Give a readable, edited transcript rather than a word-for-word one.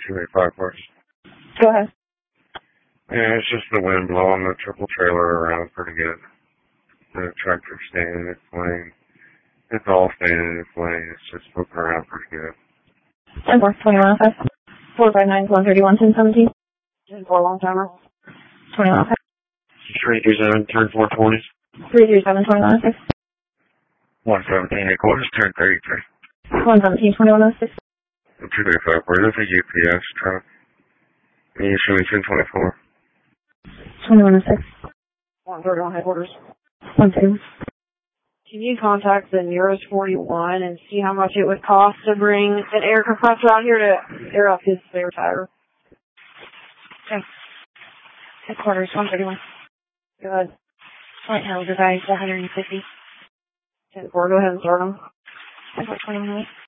285 horse. Go ahead. Yeah, it's just the wind blowing the triple trailer around pretty good. The tractor staying in its lane. It's all staying in its lane. It's just moving around pretty good. 10-4, 459, 131, 1017. 10-4, long timer. 21, 337, turn 420. 337, 21, 117, 8 quarters, turn 33. 117, 21, 6. 285 horse. That's a UPS truck. And you show me 1024. 21, 6. 131, headquarters. 1 2. Can you contact the nearest 41 and see how much it would cost to bring an air compressor out here to air up his spare tire? Okay. Headquarters, 131. Good. Point held device, 150. 10-4, go ahead and start them. 21.